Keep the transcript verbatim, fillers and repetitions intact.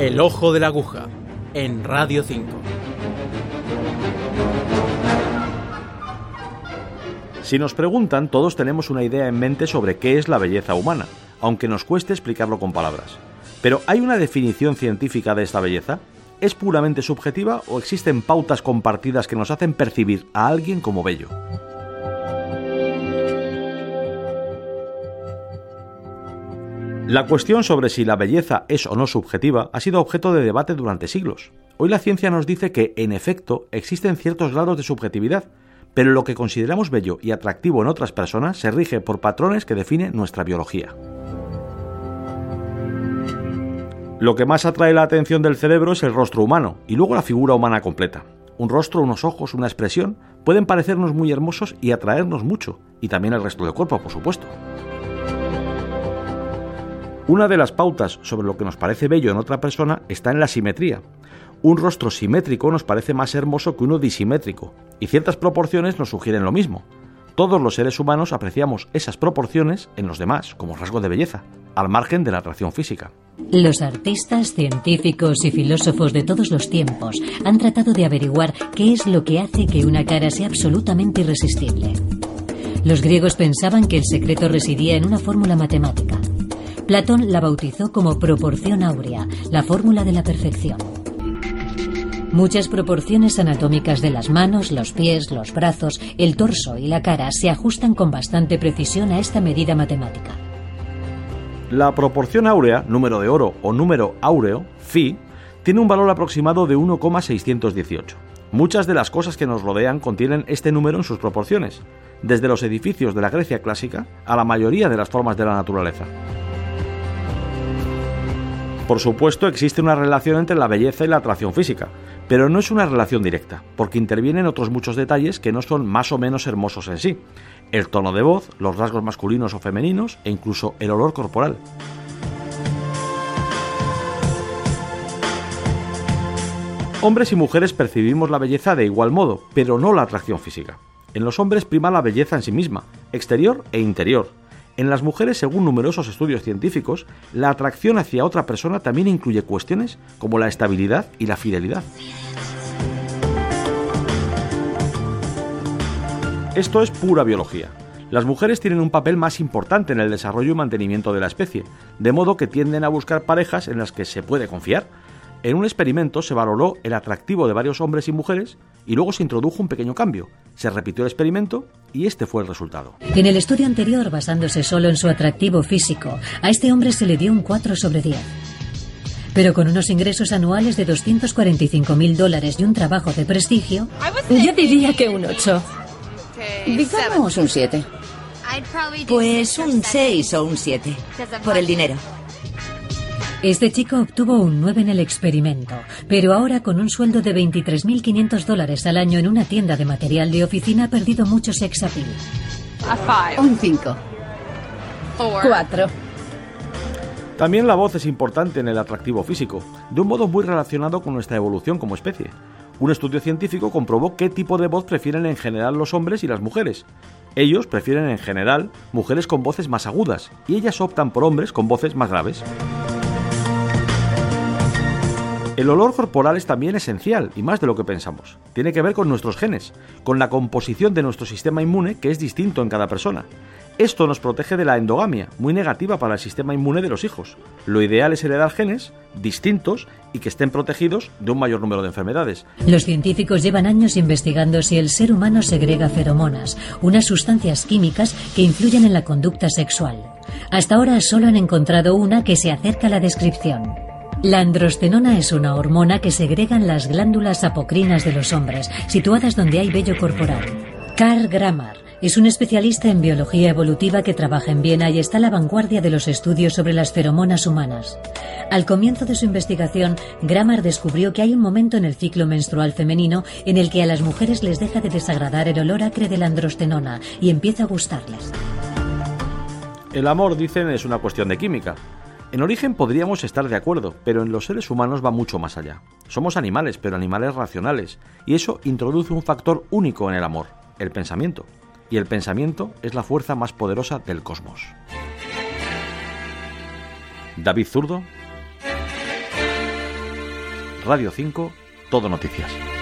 El ojo de la aguja, en Radio cinco. Si nos preguntan, todos tenemos una idea en mente sobre qué es la belleza humana, aunque nos cueste explicarlo con palabras. Pero ¿hay una definición científica de esta belleza? ¿Es puramente subjetiva o existen pautas compartidas que nos hacen percibir a alguien como bello? La cuestión sobre si la belleza es o no subjetiva ha sido objeto de debate durante siglos. Hoy la ciencia nos dice que, en efecto, existen ciertos grados de subjetividad, pero lo que consideramos bello y atractivo en otras personas se rige por patrones que define nuestra biología. Lo que más atrae la atención del cerebro es el rostro humano y luego la figura humana completa. Un rostro, unos ojos, una expresión pueden parecernos muy hermosos y atraernos mucho, y también el resto del cuerpo, por supuesto. Una de las pautas sobre lo que nos parece bello en otra persona está en la simetría. Un rostro simétrico nos parece más hermoso que uno disimétrico, y ciertas proporciones nos sugieren lo mismo. Todos los seres humanos apreciamos esas proporciones en los demás como rasgo de belleza, al margen de la atracción física. Los artistas, científicos y filósofos de todos los tiempos han tratado de averiguar qué es lo que hace que una cara sea absolutamente irresistible. Los griegos pensaban que el secreto residía en una fórmula matemática. Platón la bautizó como proporción áurea, la fórmula de la perfección. Muchas proporciones anatómicas de las manos, los pies, los brazos, el torso y la cara se ajustan con bastante precisión a esta medida matemática. La proporción áurea, número de oro o número áureo, phi, tiene un valor aproximado de uno coma seiscientos dieciocho. Muchas de las cosas que nos rodean contienen este número en sus proporciones, desde los edificios de la Grecia clásica a la mayoría de las formas de la naturaleza. Por supuesto, existe una relación entre la belleza y la atracción física, pero no es una relación directa, porque intervienen otros muchos detalles que no son más o menos hermosos en sí. El tono de voz, los rasgos masculinos o femeninos e incluso el olor corporal. Hombres y mujeres percibimos la belleza de igual modo, pero no la atracción física. En los hombres prima la belleza en sí misma, exterior e interior. En las mujeres, según numerosos estudios científicos, la atracción hacia otra persona también incluye cuestiones como la estabilidad y la fidelidad. Esto es pura biología. Las mujeres tienen un papel más importante en el desarrollo y mantenimiento de la especie, de modo que tienden a buscar parejas en las que se puede confiar. En un experimento se valoró el atractivo de varios hombres y mujeres y luego se introdujo un pequeño cambio. Se repitió el experimento y este fue el resultado. En el estudio anterior, basándose solo en su atractivo físico, a este hombre se le dio un cuatro sobre diez. Pero con unos ingresos anuales de doscientos cuarenta y cinco mil dólares y un trabajo de prestigio, yo diría que un ocho. Digamos un siete. Pues un seis o un siete, por el dinero. Este chico obtuvo un nueve en el experimento, pero ahora con un sueldo de veintitrés mil quinientos dólares al año en una tienda de material de oficina ha perdido mucho sex appeal. Un cinco. Cuatro. También la voz es importante en el atractivo físico, de un modo muy relacionado con nuestra evolución como especie. Un estudio científico comprobó qué tipo de voz prefieren en general los hombres y las mujeres. Ellos prefieren en general mujeres con voces más agudas y ellas optan por hombres con voces más graves. El olor corporal es también esencial y más de lo que pensamos. Tiene que ver con nuestros genes, con la composición de nuestro sistema inmune que es distinto en cada persona. Esto nos protege de la endogamia, muy negativa para el sistema inmune de los hijos. Lo ideal es heredar genes distintos y que estén protegidos de un mayor número de enfermedades. Los científicos llevan años investigando si el ser humano segrega feromonas, unas sustancias químicas que influyen en la conducta sexual. Hasta ahora solo han encontrado una que se acerca a la descripción. La androstenona es una hormona que segregan las glándulas apocrinas de los hombres, situadas donde hay vello corporal. Karl Grammar es un especialista en biología evolutiva que trabaja en Viena y está a la vanguardia de los estudios sobre las feromonas humanas. Al comienzo de su investigación, Grammar descubrió que hay un momento en el ciclo menstrual femenino en el que a las mujeres les deja de desagradar el olor acre de la androstenona y empieza a gustarles. El amor, dicen, es una cuestión de química. En origen podríamos estar de acuerdo, pero en los seres humanos va mucho más allá. Somos animales, pero animales racionales, y eso introduce un factor único en el amor, el pensamiento. Y el pensamiento es la fuerza más poderosa del cosmos. David Zurdo. Radio cinco, Todo Noticias.